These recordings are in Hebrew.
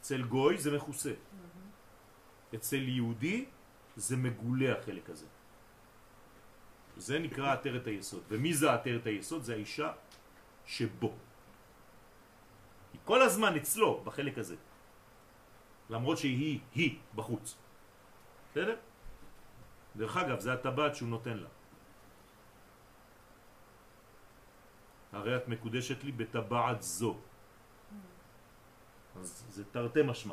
אצל גוי זה מכוסה. אצל יהודי זה מגולה החלק הזה. זה נקרא עטרת היסוד. ומי זה עטרת היסוד? זה האישה שבו. היא כל הזמן אצלו בחלק הזה. למרות שהיא בחוץ. בסדר? דרך אגב, זה הטבעת שהוא נותן לה. הרי את מקודשת לי בטבעת זו. אז זה תרתי משמע.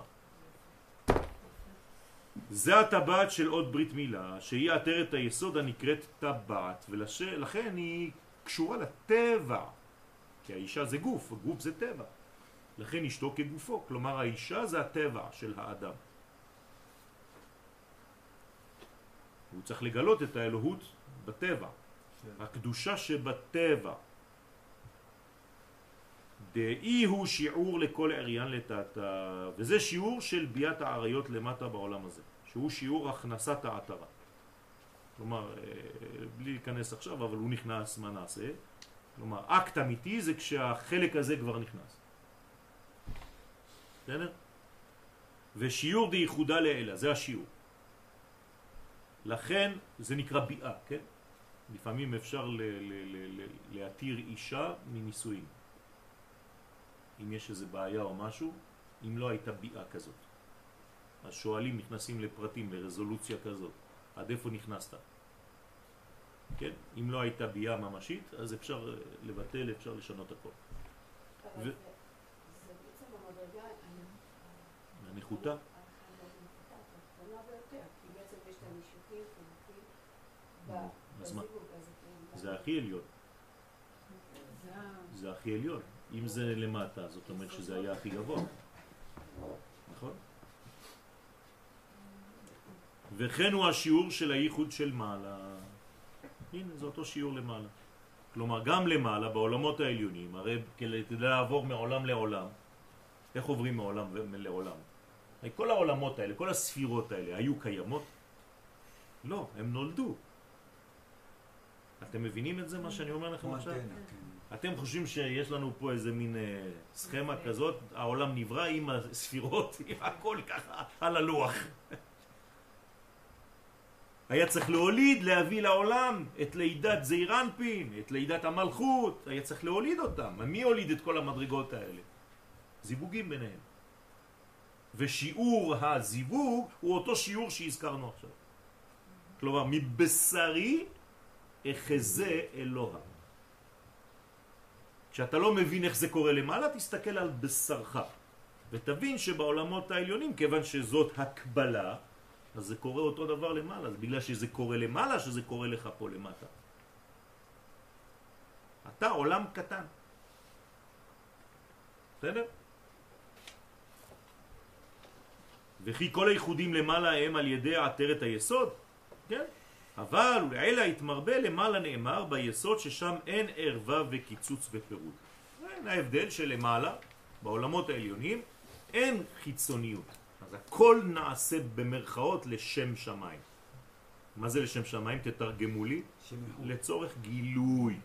זה הטבעת של עוד ברית מילה, שהיא עטרת היסוד הנקראת טבעת, ולכן היא קשורה לטבע. כי האישה זה גוף, הגוף זה טבע. לכן אשתו כגופו, כלומר האישה זה הטבע של האדם. הוא צריך לגלות את האלוהות בטבע, הקדושה שבטבע. דאי הוא שיעור לכל עריין לטאטה, וזה שיעור של ביאת העריות למטה בעולם הזה, שהוא שיעור הכנסת העטרה. כלומר, בלי להיכנס עכשיו, אבל הוא נכנס, מה נעשה? כלומר, אקט אמיתי זה כשהחלק הזה כבר נכנס. בסדר? ושיעור דייחודה לאלה, זה השיעור. לכן זה נקרא ביאה, כן? לפעמים אפשר להתיר אישה מנישואים. אם יש איזה בעיה או משהו, אם לא הייתה ביאה כזאת. אז שואלים, נכנסים לפרטים, לרזולוציה כזאת. עד איפה נכנסת? כן? אם לא הייתה ביאה ממשית, אז אפשר לבטל, אפשר לשנות הכל. אבל זה בעצם המדרגה הנחותה? הקטנה ביותר, כי בעצם יש את הנישוקים, אז מה? זה הכי עליון. זה הכי עליון. אם זה למטה, זאת אומרת שזה היה הכי גבוה. נכון? וכן הוא השיעור של הייחוד של מעלה. הנה, זה אותו שיעור למעלה. כלומר, גם למעלה, בעולמות העליונים, הרי כדי לעבור מעולם לעולם, איך עוברים מעולם לעולם? כל העולמות האלה, כל הספירות האלה, היו קיימות? לא, הם נולדו. אתם מבינים את זה, מה שאני אומר לכם עכשיו? אתם חושבים שיש לנו פה איזה מין סכמה כזאת, העולם נברא עם הספירות, עם הכל ככה על הלוח. היה צריך להוליד, להביא לעולם את לידת זעיר אנפין, את לידת המלכות, היה צריך להוליד אותם. מי הוליד את כל המדרגות האלה? זיווגים ביניהם. ושיעור הזיווג הוא אותו שיעור שהזכרנו עכשיו. כלומר, מבשרי אחזה אלוה. כשאתה לא מבין איך זה קורה למעלה, תסתכל על בשרך. ותבין שבעולמות העליונים, כיוון שזאת הקבלה, אז זה קורה אותו דבר למעלה. אז בגלל שזה קורה למעלה, שזה קורה לך פה למטה. אתה עולם קטן. בסדר? וכי כל הייחודים למעלה הם על ידי עטרת היסוד, כן? אבל ולעילה התמרבה למעלה נאמר ביסוד ששם אין ערווה וקיצוץ ופירוד. זה ההבדל שלמעלה, בעולמות העליונים, אין חיצוניות. אז הכל נעשה במרכאות לשם שמיים. מה זה לשם שמיים? תתרגמו לי. לצורך גילוי.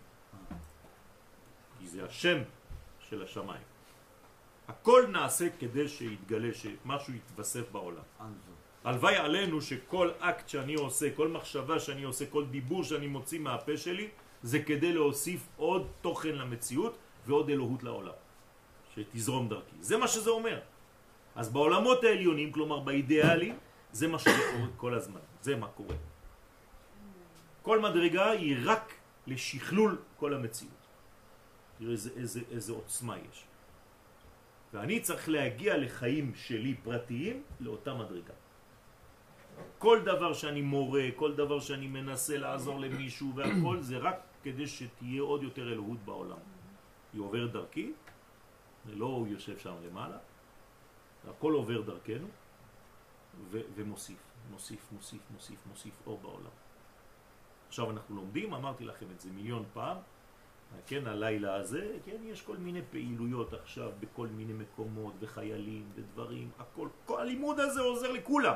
כי זה השם של השמיים. הכל נעשה כדי שיתגלה, שמשהו יתווסף בעולם. הלוואי עלינו שכל אקט שאני עושה, כל מחשבה שאני עושה, כל דיבור שאני מוציא מהפה שלי, זה כדי להוסיף עוד תוכן למציאות ועוד אלוהות לעולם. שתזרום דרכי. זה מה שזה אומר. אז בעולמות העליונים, כלומר באידיאלי, זה מה שקורה כל הזמן. זה מה קורה. כל מדרגה היא רק לשכלול כל המציאות. תראה איזה עוצמה יש. ואני צריך להגיע לחיים שלי פרטיים לאותה מדרגה. כל דבר שאני מורה, כל דבר שאני מנסה לעזור למישהו והכל, זה רק כדי שתהיה עוד יותר אלוהות בעולם. היא עוברת דרכי, לא הוא יושב שם למעלה, הכל עובר דרכנו ומוסיף, מוסיף אור בעולם. עכשיו אנחנו לומדים, אמרתי לכם את זה מיליון פעם, כן, הלילה הזה, כן, יש כל מיני פעילויות עכשיו בכל מיני מקומות וחיילים ודברים, הכל, כל הלימוד הזה עוזר לכולם.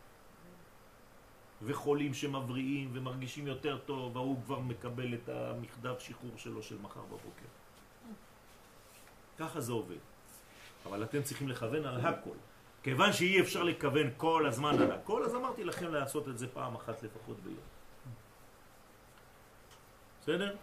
וחולים שמבריאים ומרגישים יותר טוב, והוא כבר מקבל את המכתב שחרור שלו של מחר בבוקר. ככה זה עובד. אבל אתם צריכים לכוון על הכל. כיוון שאי אפשר לכוון כל הזמן על הכל, אז אמרתי לכם לעשות את זה פעם אחת לפחות ביום. בסדר?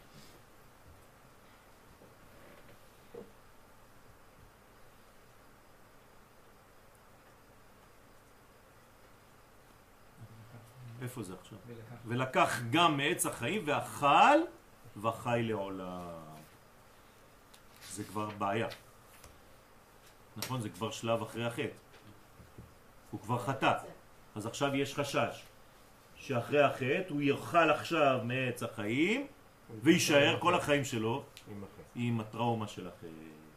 איפה זה עכשיו? ולקח גם מעץ החיים ואכל וחי לעולם. זה כבר בעיה. נכון? זה כבר שלב אחרי החטא. הוא כבר חטא. אז עכשיו יש חשש שאחרי החטא הוא יאכל עכשיו מעץ החיים וישאר כל החיים שלו עם הטראומה של החטא.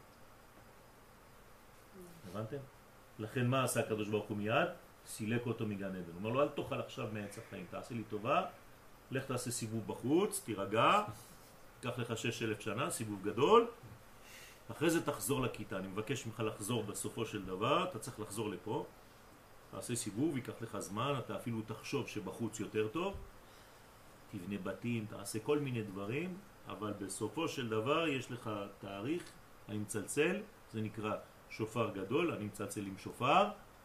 הבנתם? לכן מה עשה הקדוש ברוך הוא מיד? סילק אותו מגן עדן. הוא אומר לו, אל תאכל עכשיו מעץ החיים, תעשה לי טובה, לך תעשה סיבוב בחוץ, תירגע, קח לך 6,000 שנה, סיבוב גדול, אחרי זה תחזור לכיתה. אני מבקש ממך לחזור בסופו של דבר, אתה צריך לחזור לפה, תעשה סיבוב, ייקח לך זמן, אתה אפילו תחשוב שבחוץ יותר טוב, תבנה בתים, תעשה כל מיני דברים, אבל בסופו של דבר יש לך תאריך, אני מצלצל, זה נקרא שופר גדול, אני מצלצל עם שופר,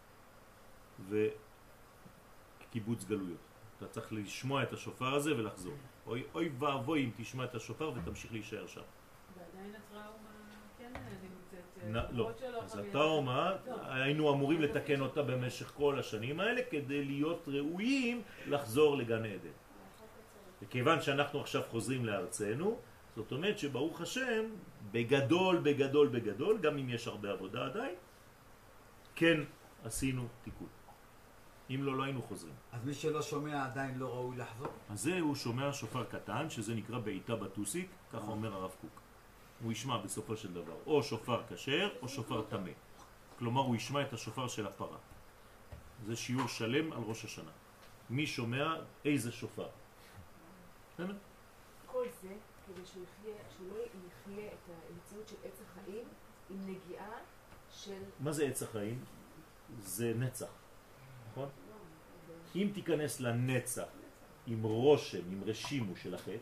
וקיבוץ גלויות. אתה צריך לשמוע את השופר הזה ולחזור. אוי ואבוי אם תשמע את השופר ותמשיך להישאר שם. ועדיין הטראומה כן נמצאת. לא. אז הטראומה, היינו אמורים לתקן אותה במשך כל השנים האלה כדי להיות ראויים לחזור לגן עדן. וכיוון שאנחנו עכשיו חוזרים לארצנו, זאת אומרת שברוך השם, בגדול, בגדול, בגדול, גם אם יש הרבה עבודה עדיין, כן עשינו תיקון. אם לא, לא היינו חוזרים. אז מי שלא שומע עדיין לא ראוי לחזור? אז זה הוא שומע שופר קטן, שזה נקרא בעיטה בטוסיק, ככה אומר הרב קוק. הוא ישמע בסופו של דבר, או שופר כשר או שופר תמה. כלומר, הוא ישמע את השופר של הפרה. זה שיעור שלם על ראש השנה. מי שומע איזה שופר. כל זה כדי שהוא לא יחיה את המציאות של עץ החיים עם נגיעה של... מה זה עץ החיים? זה נצח. נכון? אם תיכנס לנצח עם רושם, עם רשימו של החטא,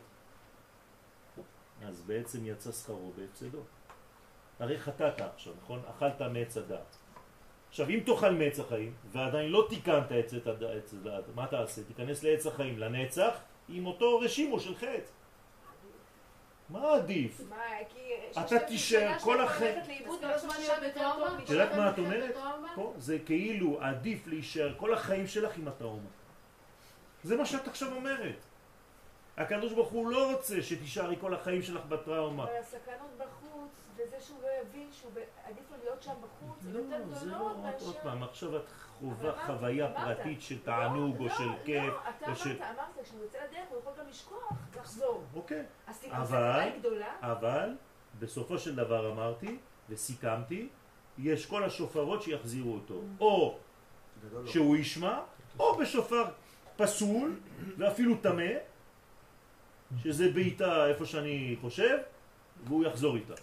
אז בעצם יצא שכרו בהפסדו. הרי חטאת עכשיו, נכון? אכלת מעץ הדעת. עכשיו, אם תאכל מעץ החיים ועדיין לא תיקנת עץ הדעת, מה תעשה? תיכנס לעץ החיים, לנצח, עם אותו רשימו של חטא. מה עדיף? אתה תישאר כל החיים. את יודעת מה את אומרת? זה כאילו עדיף להישאר כל החיים שלך עם הטראומה. זה מה שאת עכשיו אומרת. הקדוש ברוך הוא לא רוצה שתישארי כל החיים שלך בטראומה. אבל הסכנות בחוץ, וזה שהוא לא יבין שהוא עדיף לו להיות שם בחוץ, זה יותר גדולות. זה לא עוד פעם, עכשיו את חווה חוויה פרטית של תענוג או של כיף. לא, אתה אמרת, כשהוא יוצא לדרך הוא יכול גם לשכוח, לחזור. אוקיי. הסכנה היא גדולה. אבל בסופו של דבר אמרתי וסיכמתי, יש כל השופרות שיחזירו אותו. או שהוא ישמע, או בשופר פסול ואפילו תמה, שזה בעיטה איפה שאני חושב, והוא יחזור איתה.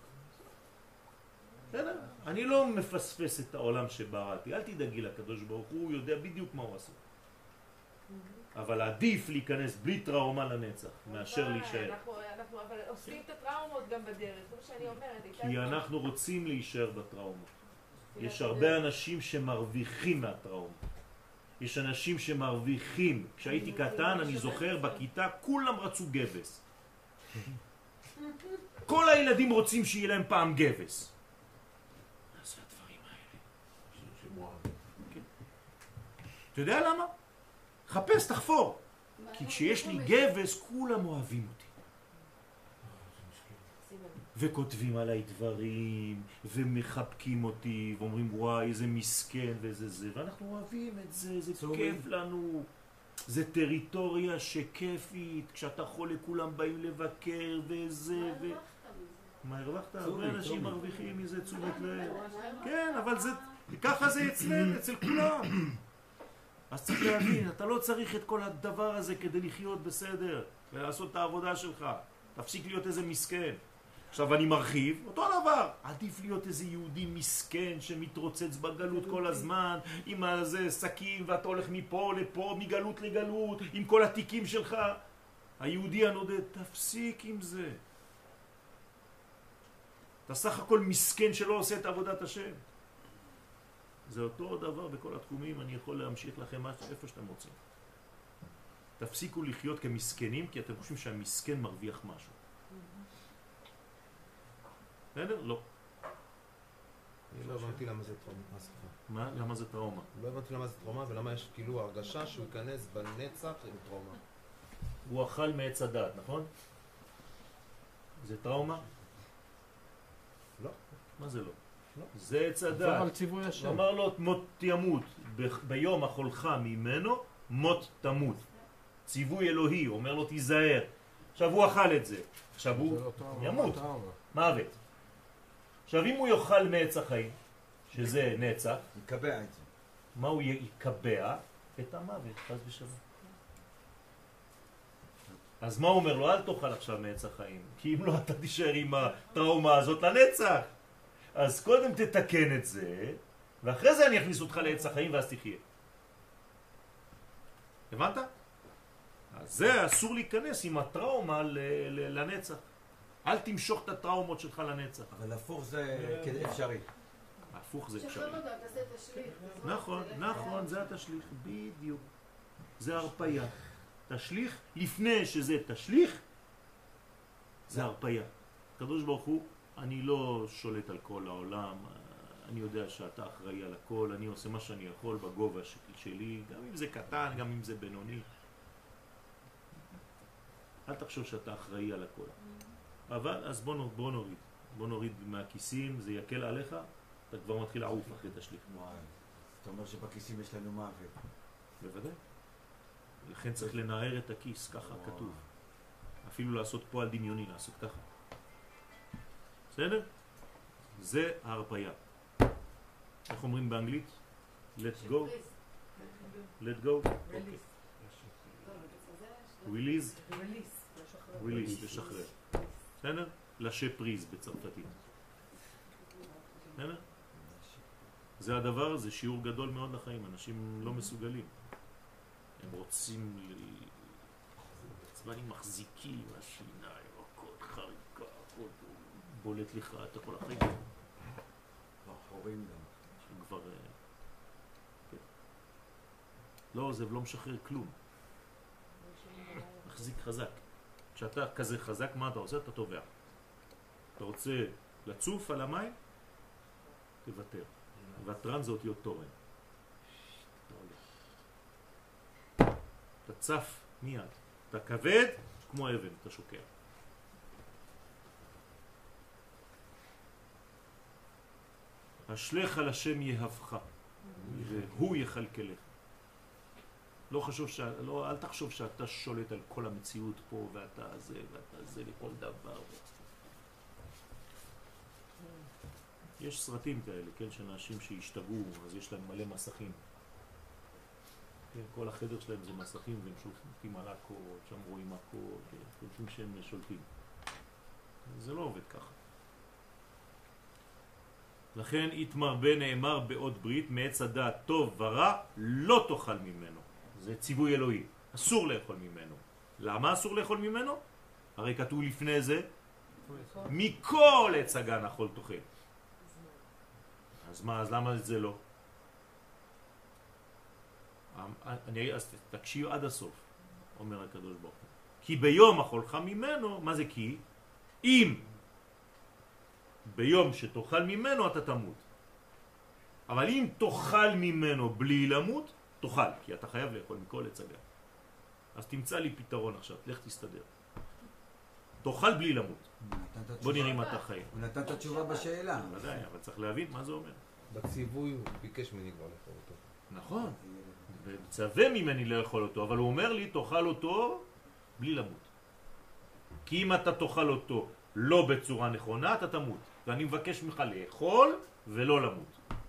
בסדר? אני לא מפספס את העולם שבראתי, אל תדאגי לקדוש ברוך הוא יודע בדיוק מה הוא עושה. אבל עדיף להיכנס בלי טראומה לנצח, מאשר להישאר. אנחנו אבל עושים את הטראומות גם בדרך, זה מה שאני אומרת. כי אנחנו רוצים להישאר בטראומה. יש הרבה אנשים שמרוויחים מהטראומה. יש אנשים שמרוויחים. כשהייתי קטן, אני זוכר, בכיתה כולם רצו גבס. כל הילדים רוצים שיהיה להם פעם גבס. מה זה הדברים האלה? אתה יודע למה? חפש, תחפור. כי כשיש לי גבס, כולם אוהבים אותי. וכותבים עליי דברים, ומחבקים אותי, ואומרים וואי איזה מסכן ואיזה זה, ואנחנו אוהבים את זה, זה כיף לנו. זה טריטוריה שכיפית, כשאתה חולה כולם באים לבקר וזה ו... מה הרווחת? הרבה אנשים מרוויחים מזה תשומת לב. כן, אבל זה, ככה זה אצל כולם. אז צריך להבין, אתה לא צריך את כל הדבר הזה כדי לחיות בסדר ולעשות את העבודה שלך. תפסיק להיות איזה מסכן. עכשיו אני מרחיב, אותו דבר. עדיף להיות איזה יהודי מסכן שמתרוצץ בגלות כל הזמן, עם איזה סכין ואתה הולך מפה לפה, מגלות לגלות, עם כל התיקים שלך. היהודי הנודד, תפסיק עם זה. אתה סך הכל מסכן שלא עושה את עבודת השם. זה אותו דבר בכל התחומים, אני יכול להמשיך לכם איפה שאתם רוצים. תפסיקו לחיות כמסכנים, כי אתם חושבים שהמסכן מרוויח משהו. בסדר? לא. אני לא הבנתי למה זה טראומה. מה? למה זה טראומה? לא הבנתי למה זה טראומה ולמה יש כאילו הרגשה שהוא ייכנס בנצח עם טראומה. הוא אכל מעץ הדעת, נכון? זה טראומה? לא. מה זה לא? לא. זה עץ עבר הדעת. על ציווי השם. הוא אמר לו מות ימות, ביום אכולך ממנו מות תמות. ציווי אלוהי, הוא אומר לו תיזהר. עכשיו הוא אכל את זה, עכשיו זה הוא לא טראומה, ימות, טראומה. מוות. עכשיו אם הוא יאכל מעץ החיים, שזה נצח, יקבע את זה. מה הוא יקבע? את המוות, חס ושלום. אז מה הוא אומר לו? אל תאכל עכשיו מעץ החיים, כי אם לא אתה תישאר עם הטראומה הזאת לנצח. אז קודם תתקן את זה, ואחרי זה אני אכניס אותך לעץ החיים ואז תחיה. הבנת? אז זה אסור להיכנס עם הטראומה לנצח. אל תמשוך את הטראומות שלך לנצח. אבל הפוך זה כדי אפשרי. הפוך זה אפשרי. שחרר אותה, תעשה את השליח. נכון, נכון, זה התשליך, בדיוק. זה הרפיה. תשליך, לפני שזה תשליך, זה הרפיה. הקדוש ברוך הוא, אני לא שולט על כל העולם, אני יודע שאתה אחראי על הכל, אני עושה מה שאני יכול בגובה שלי, גם אם זה קטן, גם אם זה בינוני. אל תחשוב שאתה אחראי על הכל. אבל אז בוא נוריד מהכיסים, זה יקל עליך, אתה כבר מתחיל לעוף אחרי תשליך. וואי, אתה אומר שבכיסים יש לנו מוות. בוודאי. לכן צריך לנער את הכיס, ככה כתוב. אפילו לעשות פועל דמיוני, לעשות ככה. בסדר? זה ההרפיה. איך אומרים באנגלית? Let go. Let go. Release. Release, לשחרר. בסדר? לשפריז בצרפתית. בסדר? זה הדבר, זה שיעור גדול מאוד לחיים. אנשים לא מסוגלים. הם רוצים עצבנים מחזיקים, השיניים, הכל חריקה, הכל בולט לך, אתה כל החיים. בחורים גם. כבר... כן. לא עוזב, לא משחרר כלום. מחזיק חזק. כשאתה כזה חזק, מה אתה עושה? אתה תובע. אתה רוצה לצוף על המים? תוותר. ותרן זה אותיות תורן. אתה צף מיד. אתה כבד כמו אבן, אתה שוקע. השלך על השם יהבך, והוא יכלכלך. אל תחשוב שאתה שולט על כל המציאות פה, ואתה זה, ואתה זה לכל דבר. יש סרטים כאלה, כן, שאנשים שהשתגעו, אז יש להם מלא מסכים. כן, כל החדר שלהם זה מסכים, והם שולטים על הכל, שם רואים הכל, חושבים שהם שולטים. זה לא עובד ככה. לכן יתמרבה נאמר בעוד ברית, מעץ הדעת טוב ורע לא תאכל ממנו. זה ציווי אלוהי, אסור לאכול ממנו. למה אסור לאכול ממנו? הרי כתוב לפני זה, מכל עץ הגן אכול תאכל. אז מה, אז למה זה לא? אז תקשיב עד הסוף, אומר הקדוש ברוך הוא. כי ביום אכולך ממנו, מה זה כי? אם ביום שתאכל ממנו אתה תמות. אבל אם תאכל ממנו בלי למות, תאכל, כי אתה חייב לאכול מכל עץ הגן. אז תמצא לי פתרון עכשיו, לך תסתדר. תאכל בלי למות. בוא נראה אם אתה חיים. הוא נתן את התשובה בשאלה. ודאי, אבל צריך להבין מה זה אומר. בציווי הוא ביקש ממני כבר לאכול אותו. נכון. וצווה ממני לאכול אותו, אבל הוא אומר לי תאכל אותו בלי למות. כי אם אתה תאכל אותו לא בצורה נכונה, אתה תמות. ואני מבקש ממך לאכול ולא למות.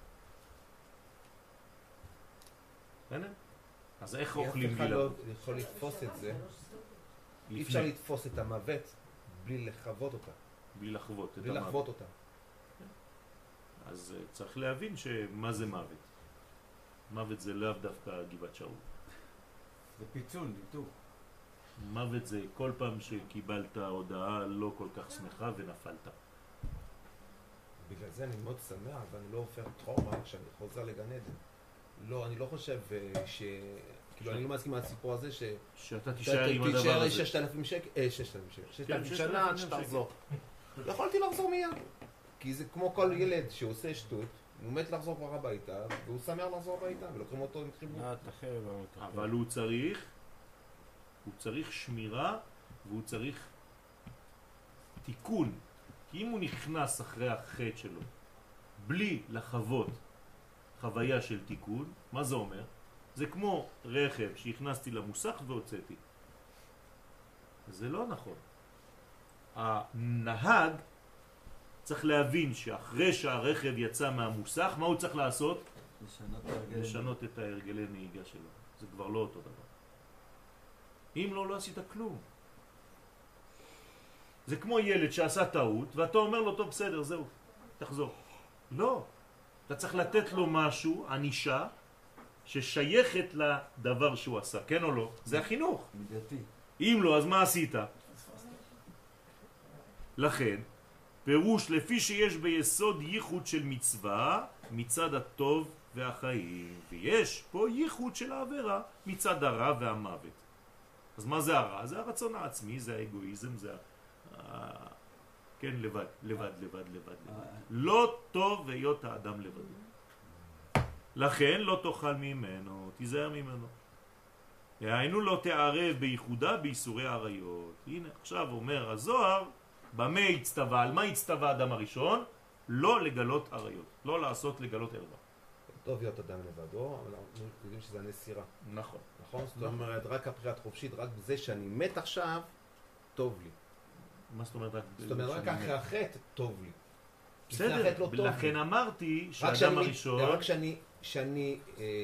אז איך אוכלים בלי למות? אף אחד לא יכול לתפוס את זה. אי אפשר לתפוס את המוות בלי לחוות אותה. בלי לחוות את בלי המוות. לחוות אותה. אז צריך להבין שמה זה מוות. מוות זה לאו דווקא גבעת שאול. זה פיצול, ניתוק. מוות זה כל פעם שקיבלת הודעה לא כל כך שמחה ונפלת. בגלל זה אני מאוד שמח, ואני לא עובר טראומה כשאני חוזר לגן עדן. לא, אני לא חושב כאילו, אני לא מסכים על הסיפור הזה שאתה תישאר עם הדבר הזה. 6,000 שנה עד שתחזור. יכולתי לחזור מיד. כי זה כמו כל ילד שעושה שטות, הוא מת לחזור כבר הביתה, והוא שמח לחזור הביתה, ולוקחים אותו עם חיבור. אבל הוא צריך שמירה, והוא צריך תיקון. כי אם הוא נכנס אחרי החטא שלו, בלי לחוות חוויה של תיקון, מה זה אומר? זה כמו רכב שהכנסתי למוסך והוצאתי. זה לא נכון. הנהג צריך להבין שאחרי שהרכב יצא מהמוסך, מה הוא צריך לעשות? לשנות את ההרגלי נהיגה שלו. זה כבר לא אותו דבר. אם לא, לא עשית כלום. זה כמו ילד שעשה טעות, ואתה אומר לו, טוב, בסדר, זהו, תחזור. לא. אתה צריך לתת לו משהו, ענישה, ששייכת לדבר שהוא עשה, כן או לא? זה החינוך. מידתי. אם לא, אז מה עשית? לכן, פירוש לפי שיש ביסוד ייחוד של מצווה מצד הטוב והחיים, ויש פה ייחוד של העבירה מצד הרע והמוות. אז מה זה הרע? זה הרצון העצמי, זה האגואיזם, זה כן, לבד. לא טוב להיות האדם לבד. לכן לא תאכל ממנו, תיזהר ממנו. היינו לא תערב בייחודה ביסורי עריות. הנה, עכשיו אומר הזוהר, במה הצטווה? על מה הצטווה האדם הראשון? לא לגלות עריות, לא לעשות לגלות ערווה. טוב להיות אדם לבדו, אבל אנחנו יודעים שזה הנסירה. נכון. נכון? זאת אומרת, רק הבחירת חופשית, רק זה שאני מת עכשיו, טוב לי. מה זאת אומרת? זאת אומרת, רק אחרי החטא, טוב לי. בסדר, לכן אמרתי שהאדם הראשון... רק שאני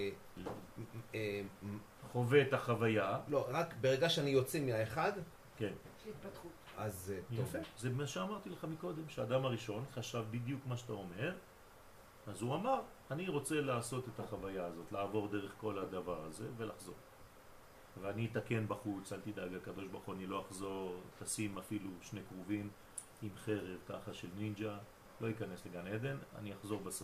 חווה את החוויה. לא, רק ברגע שאני יוצא מהאחד, כן. להתפתחות. אז טוב. יפה. זה מה שאמרתי לך מקודם, שהאדם הראשון חשב בדיוק מה שאתה אומר, אז הוא אמר, אני רוצה לעשות את החוויה הזאת, לעבור דרך כל הדבר הזה ולחזור. ואני אתקן בחוץ, אל תדאג, הקדוש ברוך הוא, אני לא אחזור, תשים אפילו 2 כרובים עם חרב ככה של נינג'ה, לא ייכנס לגן עדן, אני אחזור בסוף.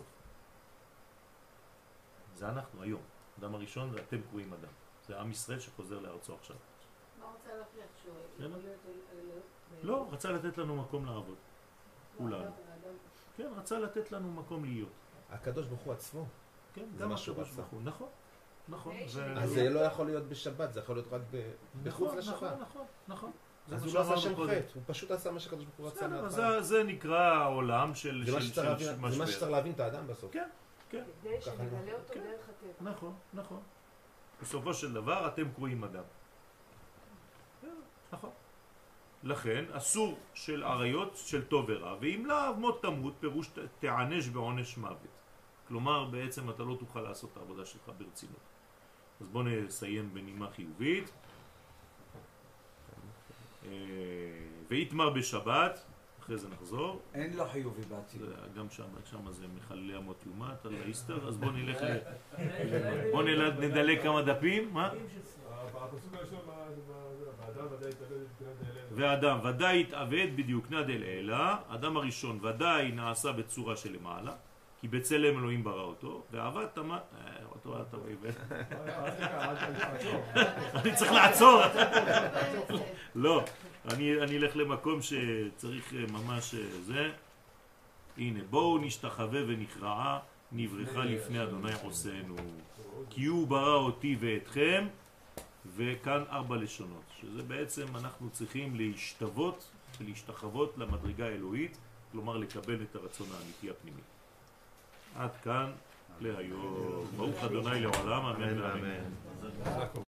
זה אנחנו היום. אדם הראשון זה אתם קרואים אדם. זה עם ישראל שחוזר לארצו עכשיו. מה רוצה להוכיח שהוא יכול להיות לא, רצה לתת לנו מקום לעבוד. כולנו. כן, רצה לתת לנו מקום להיות. הקדוש ברוך הוא עצמו. כן, זה גם מה שהוא הקדוש רצה. ברוך הוא. נכון. נכון. אז זה לא יכול להיות בשבת, זה יכול להיות רק בחוץ לשבת. נכון. אז הוא לא עשה שם חטא, הוא פשוט עשה מה שהקדוש ברוך הוא רצה מההתחלה. זה נקרא העולם של משבר. זה מה שצריך להבין את האדם בסוף. כן. כדי שנגלה אותו דרך הטבע. נכון. בסופו של דבר אתם קרואים אדם. נכון. לכן אסור של עריות של טוב ורע, ואם לא מות תמות פירוש תענש בעונש מוות. כלומר בעצם אתה לא תוכל לעשות את העבודה שלך ברצינות. אז בואו נסיים בנימה חיובית. ויתמר בשבת, אחרי זה נחזור. אין לו חיובי בעצינות. גם שם זה מחללי המות יומת על האיסטר, אז בואו נלך בואו נדלק כמה דפים. מה? הפסוק הראשון, האדם ודאי יתאבד בבחינת דאלה. והאדם ודאי יתאבד בדיוקנה דאלה. האדם הראשון ודאי נעשה בצורה שלמעלה, כי בצלם אלוהים ברא אותו, ועבד תמה... אותו אתה בעיוות. אני צריך לעצור. לא, אני אלך למקום שצריך ממש זה. הנה, בואו נשתחווה ונכרעה, נברכה לפני אדוני עושנו. כי הוא ברא אותי ואתכם, וכאן 4 לשונות, שזה בעצם אנחנו צריכים להשתוות ולהשתחוות למדרגה האלוהית, כלומר לקבל את הרצון האמיתי הפנימי. עד כאן להיום. ברוך אדוני לעולם, אמן ואמן.